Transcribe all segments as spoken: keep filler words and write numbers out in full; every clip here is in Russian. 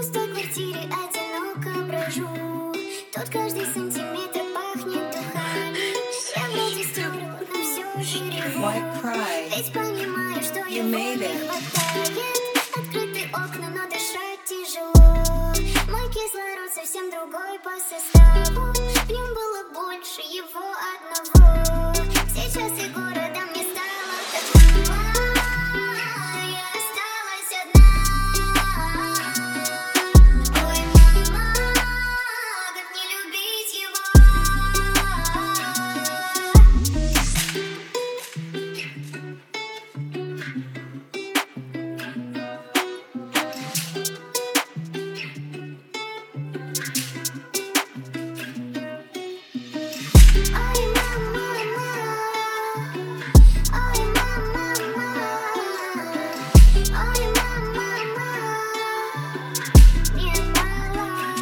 пустой квартире одиноко брожу. Тут каждый сантиметр пахнет духами. Я вроде стерла, но все же реву. Ведь понимаю, что его не хватает. Открытые окна, но дышать тяжело. Мой кислород совсем другой по составу. В нем было больше его одного. Сейчас и города мне стало так мало. Я осталась одна. Ой, мама, как не любить его. Ой, мама, ой, мама, ой, мама, не мало.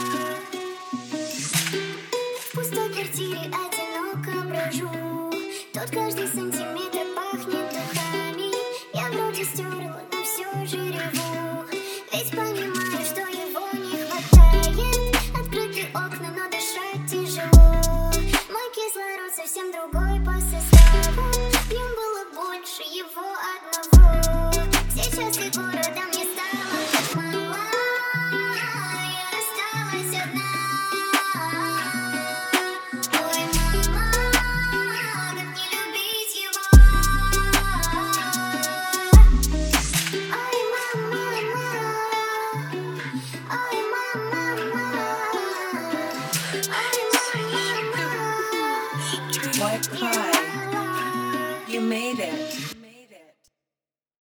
В пустой квартире одиноко брожу. Тут каждый сантиметр пахнет духами. Я вроде стерла, но все же реву.